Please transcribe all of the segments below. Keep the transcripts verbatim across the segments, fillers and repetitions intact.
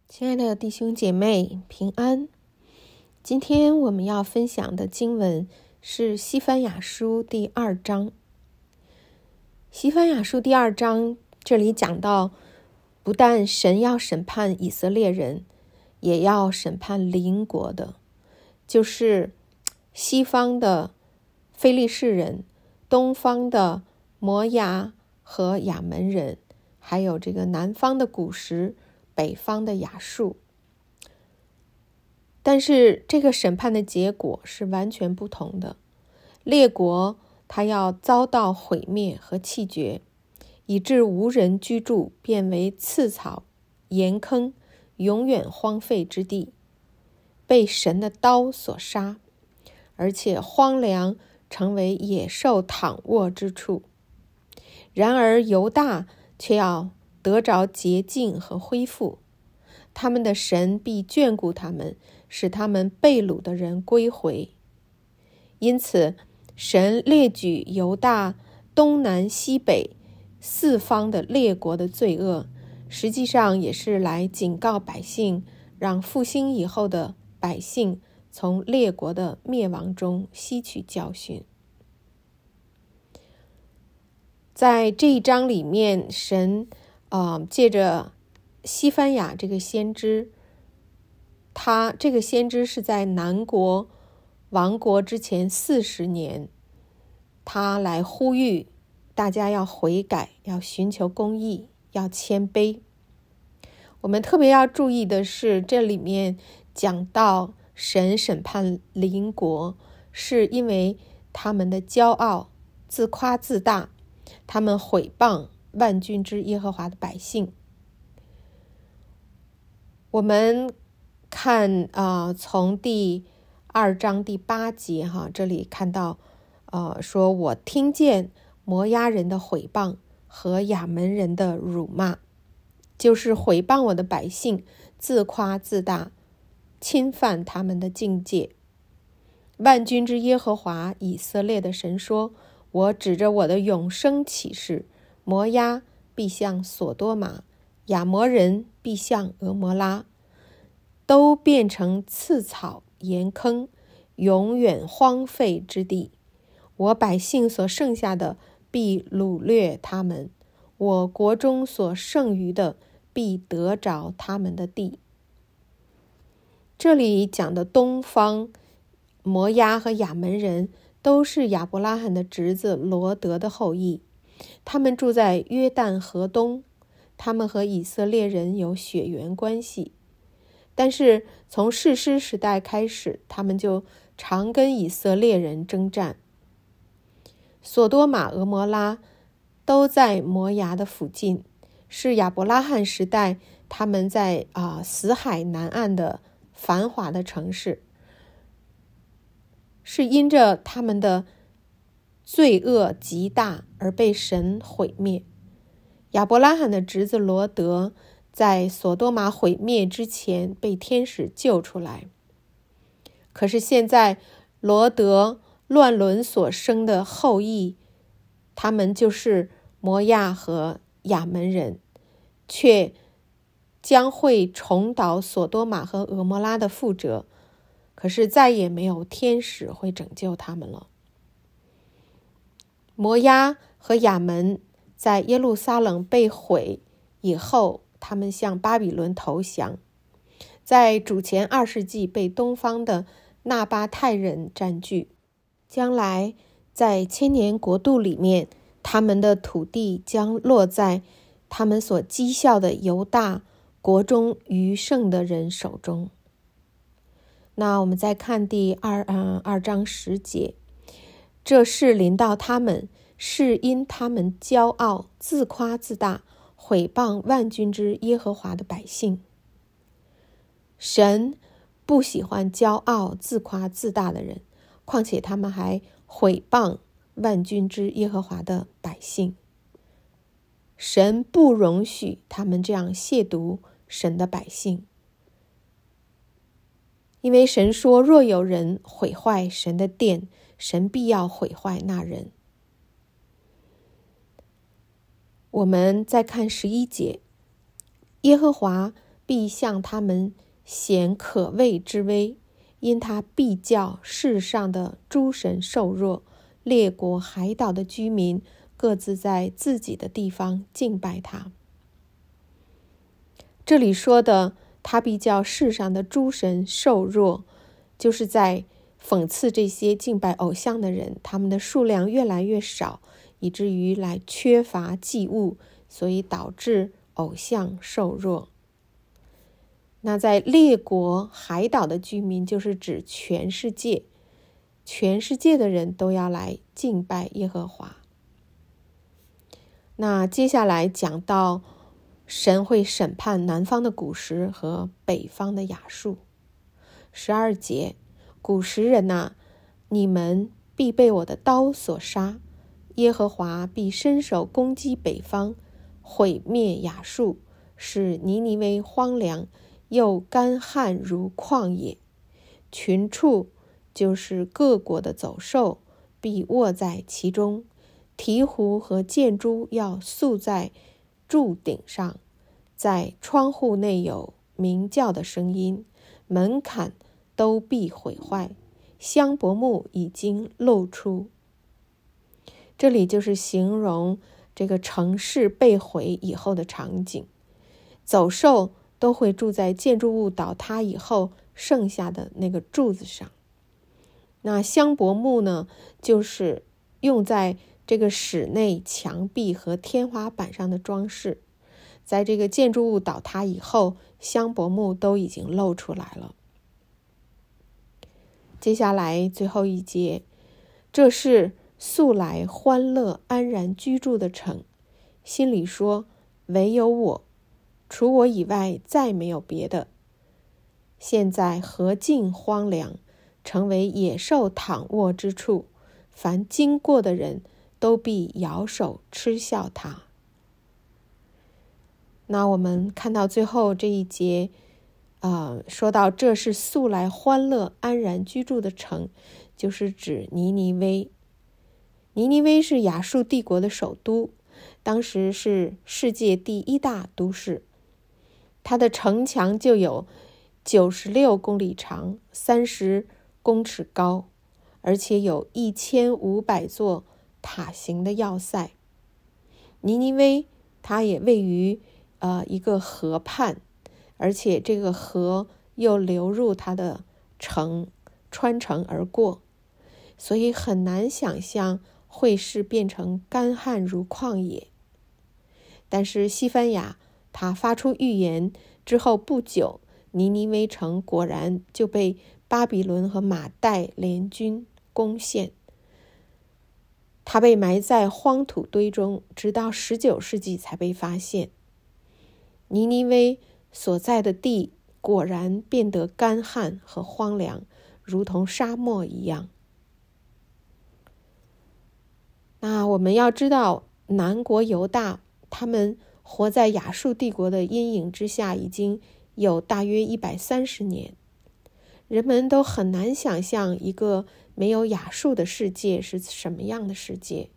亲爱的弟兄姐妹，平安。今天我们要分享的经文是西番雅书第二章。西番雅书第二章这里讲到，不但神要审判以色列人，也要审判邻国的，就是西方的非利士人，东方的摩押和亚门人，还有这个南方的古时，北方的亚述。但是这个审判的结果是完全不同的。列国它要遭到毁灭和弃绝，以致无人居住，变为刺草、盐坑，永远荒废之地，被神的刀所杀，而且荒凉，成为野兽躺卧之处。然而犹大却要得着洁净和恢复，他们的神必眷顾他们，使他们被掳的人归回。因此神列举犹大东南西北四方的列国的罪恶，实际上也是来警告百姓，让复兴以后的百姓从列国的灭亡中吸取教训。在这一章里面，神呃借着西番雅这个先知，他这个先知是在南国亡国之前四十年，他来呼吁大家要悔改，要寻求公义，要谦卑。我们特别要注意的是，这里面讲到神审判邻国，是因为他们的骄傲、自夸自大，他们毁谤万军之耶和华的百姓。我们看啊、呃，从第二章第八节哈，这里看到，呃，说我听见摩押人的毁谤和亚门人的辱骂，就是毁谤我的百姓，自夸自大，侵犯他们的境界。万军之耶和华以色列的神说，我指着我的永生起誓，摩押必向所多玛，亚摩人必向俄摩拉，都变成刺草、盐坑，永远荒废之地。我百姓所剩下的必掳掠他们，我国中所剩余的必得着他们的地。这里讲的东方摩押和亚门人都是亚伯拉罕的侄子罗德的后裔，他们住在约旦河东，他们和以色列人有血缘关系。但是从士师时代开始，他们就常跟以色列人征战。所多玛、俄摩拉都在摩押的附近，是亚伯拉罕时代他们在啊、呃、死海南岸的繁华的城市，是因着他们的罪恶极大而被神毁灭。亚伯拉罕的侄子罗德在所多玛毁灭之前被天使救出来，可是现在罗德乱伦所生的后裔，他们就是摩押和亚门人，却将会重蹈所多玛和俄摩拉的覆辙，可是再也没有天使会拯救他们了。摩押和亚门在耶路撒冷被毁以后，他们向巴比伦投降，在主前二世纪被东方的纳巴泰人占据，将来在千年国度里面，他们的土地将落在他们所讥笑的犹大国中余剩的人手中。那我们再看第二呃二章十节，这事临到他们，是因他们骄傲，自夸自大，毁谤万军之耶和华的百姓。神不喜欢骄傲、自夸自大的人，况且他们还毁谤万军之耶和华的百姓。神不容许他们这样亵渎神的百姓，因为神说，若有人毁坏神的殿，神必要毁坏那人。我们再看十一节，耶和华必向他们显可畏之威，因他必叫世上的诸神瘦弱，列国海岛的居民各自在自己的地方敬拜他。这里说的他必叫世上的诸神瘦弱，就是在讽刺这些敬拜偶像的人，他们的数量越来越少，以至于来缺乏祭物，所以导致偶像瘦弱。那在列国海岛的居民，就是指全世界，全世界的人都要来敬拜耶和华。那接下来讲到神会审判南方的古时和北方的亚述。十二节，古时人哪，你们必被我的刀所杀，耶和华必伸手攻击北方，毁灭亚述，使尼尼微荒凉，又干旱如旷野。群畜，就是各国的走兽，必卧在其中，鹈鹕和箭猪要宿在柱顶上，在窗户内有鸣叫的声音，门槛都必毁坏，香柏木已经露出。这里就是形容这个城市被毁以后的场景，走兽都会住在建筑物倒塌以后剩下的那个柱子上。那香柏木呢，就是用在这个室内墙壁和天花板上的装饰。在这个建筑物倒塌以后，香柏木都已经露出来了。接下来最后一节，这是素来欢乐安然居住的城，心里说，唯有我，除我以外再没有别的。现在何竟荒凉，成为野兽躺卧之处，凡经过的人都必摇手嗤笑他。那我们看到最后这一节，呃，说到这是素来欢乐安然居住的城，就是指尼尼微。尼尼微是亚述帝国的首都，当时是世界第一大都市。它的城墙就有九十六公里长，三十公尺高，而且有一千五百座塔形的要塞。尼尼微它也位于呃一个河畔，而且这个河又流入它的城，穿城而过，所以很难想象会是变成干旱如旷野。但是西番雅他发出预言之后不久，尼尼微城果然就被巴比伦和马代联军攻陷，他被埋在荒土堆中，直到十九世纪才被发现。尼尼微所在的地果然变得干旱和荒凉，如同沙漠一样。那我们要知道，南国犹大他们活在亚述帝国的阴影之下已经有大约一百三十年，人们都很难想象一个没有亚述的世界是什么样的世界。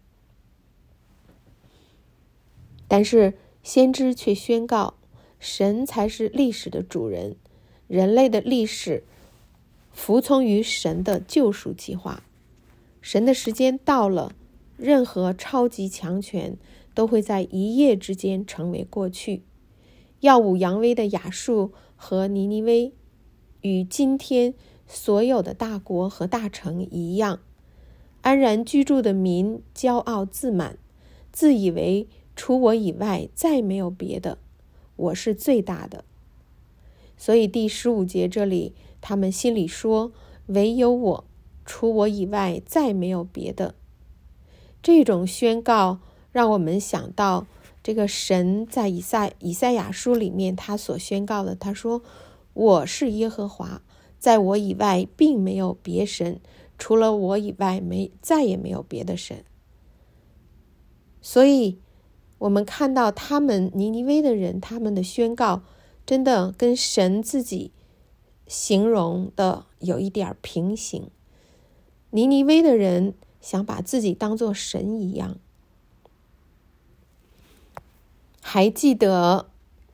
但是先知却宣告，神才是历史的主人，人类的历史服从于神的救赎计划。神的时间到了，任何超级强权都会在一夜之间成为过去。耀武扬威的亚述和尼尼微与今天所有的大国和大城一样，安然居住的民骄傲自满，自以为除我以外再没有别的，我是最大的。所以第十五节这里，他们心里说，唯有我，除我以外再没有别的。这种宣告让我们想到这个神在以赛以赛亚书里面他所宣告的，他说，我是耶和华，在我以外并没有别神，除了我以外没再也没有别的神。所以我们看到他们尼尼微的人，他们的宣告真的跟神自己形容的有一点平行。尼尼微的人想把自己当作神一样。还记得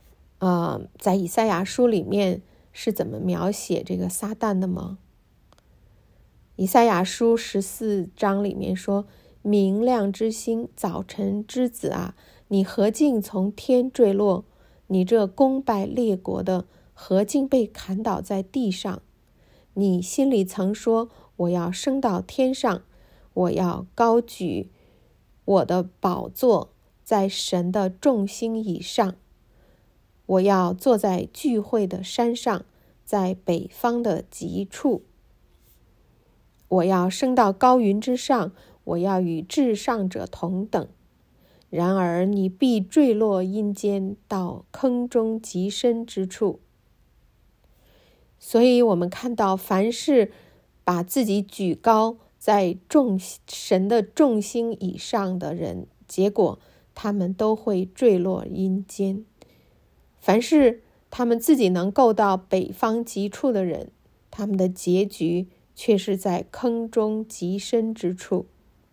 呃，在以赛亚书里面是怎么描写这个撒旦的吗？以赛亚书十四章里面说：明亮之星，早晨之子啊，你何竟从天坠落？你这攻败列国的，何竟被砍倒在地上？你心里曾说，我要升到天上，我要高举我的宝座在神的众星以上，我要坐在聚会的山上，在北方的极处，我要升到高云之上，我要与至上者同等。然而你必坠落阴间，到坑中极深之处。所以我们看到，凡是把自己举高在众神的众星以上的人，结果他们都会坠落阴间。凡是他们自己能够到北方极处的人，他们的结局却是在坑中极深之处。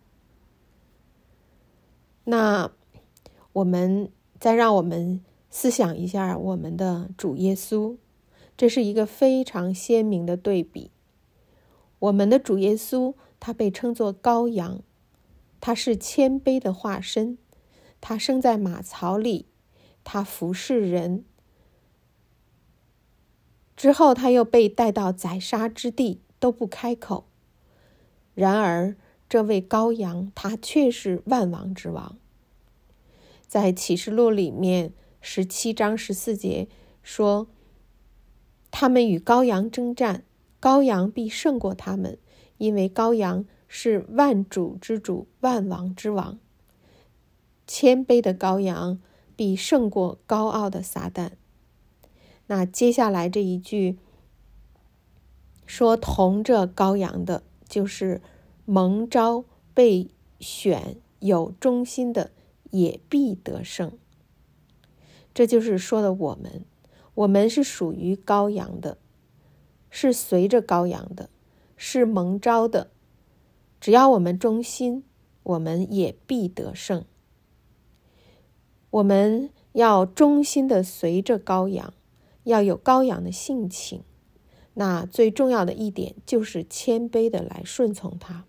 那我们再让我们思想一下我们的主耶稣，这是一个非常鲜明的对比。我们的主耶稣，他被称作羔羊，他是谦卑的化身，他生在马槽里，他服侍人，之后他又被带到宰杀之地，都不开口。然而这位羔羊，他却是万王之王。在启示录里面十七章十四节说，他们与羔羊征战，羔羊必胜过他们，因为羔羊是万主之主，万王之王。谦卑的羔羊必胜过高傲的撒旦。那接下来这一句说，同着羔羊的，就是蒙召被选有忠心的，也必得胜。这就是说的我们，我们是属于羔羊的，是随着羔羊的，是蒙召的。只要我们忠心，我们也必得胜。我们要忠心的随着羔羊，要有羔羊的性情。那最重要的一点就是谦卑的来顺从他。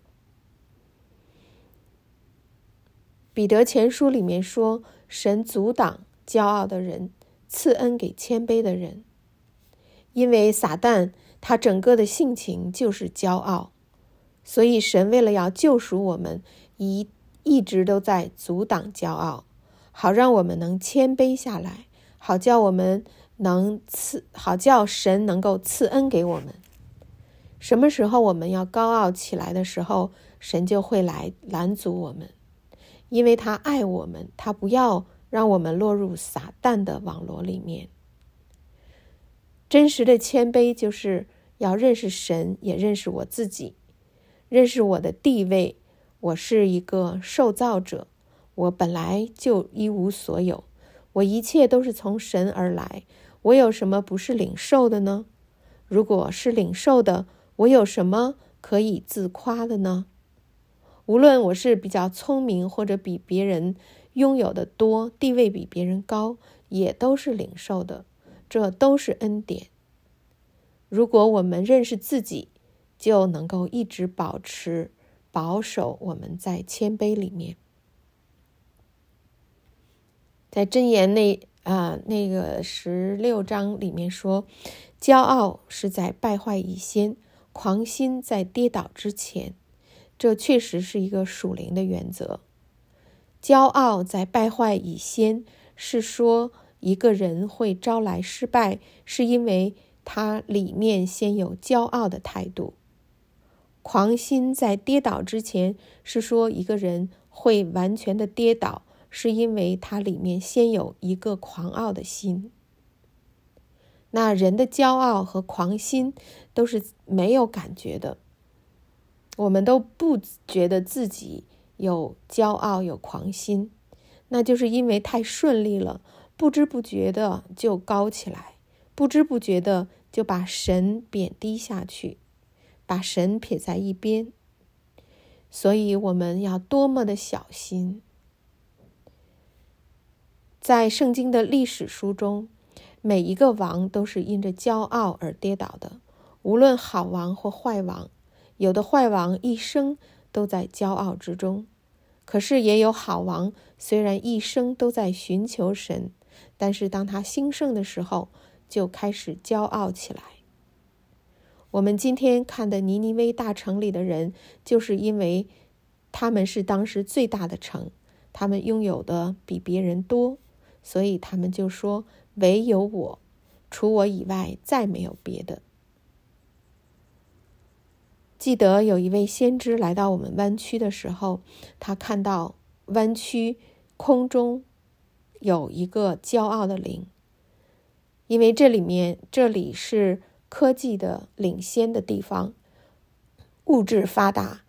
彼得前书里面说，神阻挡骄傲的人，赐恩给谦卑的人。因为撒旦他整个的性情就是骄傲，所以神为了要救赎我们，一一直都在阻挡骄傲，好让我们能谦卑下来，好叫我们能赐，好叫神能够赐恩给我们。什么时候我们要高傲起来的时候，神就会来拦阻我们。因为他爱我们，他不要让我们落入撒旦的网罗里面。真实的谦卑就是要认识神，也认识我自己，认识我的地位。我是一个受造者，我本来就一无所有，我一切都是从神而来，我有什么不是领受的呢？如果是领受的，我有什么可以自夸的呢？无论我是比较聪明，或者比别人拥有的多，地位比别人高，也都是领受的，这都是恩典。如果我们认识自己，就能够一直保持保守我们在谦卑里面。在箴言那啊、呃、那个十六章里面说，骄傲是在败坏以先，狂心在跌倒之前。这确实是一个属灵的原则。骄傲在败坏以先，是说一个人会招来失败，是因为他里面先有骄傲的态度。狂心在跌倒之前，是说一个人会完全的跌倒，是因为他里面先有一个狂傲的心。那人的骄傲和狂心都是没有感觉的，我们都不觉得自己有骄傲有狂心，那就是因为太顺利了，不知不觉的就高起来，不知不觉的就把神贬低下去，把神撇在一边。所以我们要多么的小心。在圣经的历史书中， 每一个王都是因着骄傲而跌倒的，无论好王或坏王。有的坏王一生都在骄傲之中，可是也有好王，虽然一生都在寻求神，但是当他兴盛的时候，就开始骄傲起来。我们今天看的尼尼微大城里的人，就是因为他们是当时最大的城，他们拥有的比别人多，所以他们就说，唯有我，除我以外再没有别的。记得有一位先知来到我们湾区的时候，他看到湾区空中有一个骄傲的灵，因为这里面这里是科技的领先的地方，物质发达，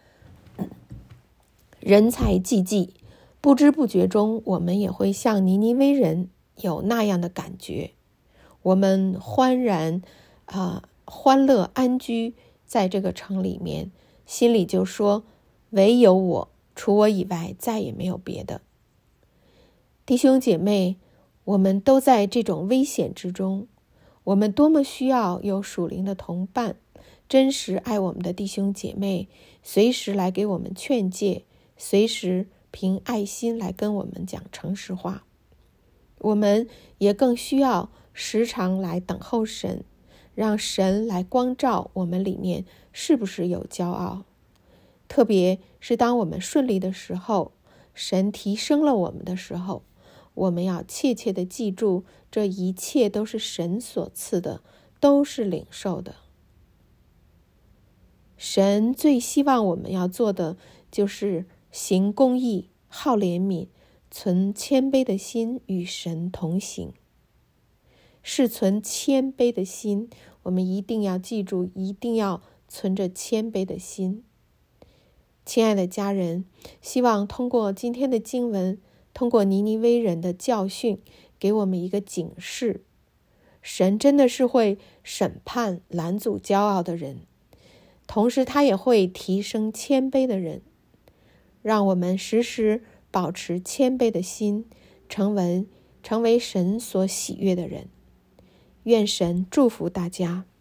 人才济济，不知不觉中我们也会像尼尼微人有那样的感觉。我们欢然啊、呃，欢乐安居在这个城里面，心里就说，唯有我，除我以外再也没有别的。弟兄姐妹，我们都在这种危险之中，我们多么需要有属灵的同伴，真实爱我们的弟兄姐妹，随时来给我们劝诫，随时凭爱心来跟我们讲诚实话。我们也更需要时常来等候神，让神来光照我们里面是不是有骄傲。特别是当我们顺利的时候，神提升了我们的时候，我们要切切的记住，这一切都是神所赐的，都是领受的。神最希望我们要做的，就是行公义，好怜悯，存谦卑的心，与神同行。是存谦卑的心，我们一定要记住，一定要存着谦卑的心。亲爱的家人，希望通过今天的经文，通过尼尼微人的教训，给我们一个警示。神真的是会审判拦阻骄傲的人，同时他也会提升谦卑的人。让我们时时保持谦卑的心，成为成为神所喜悦的人。愿神祝福大家。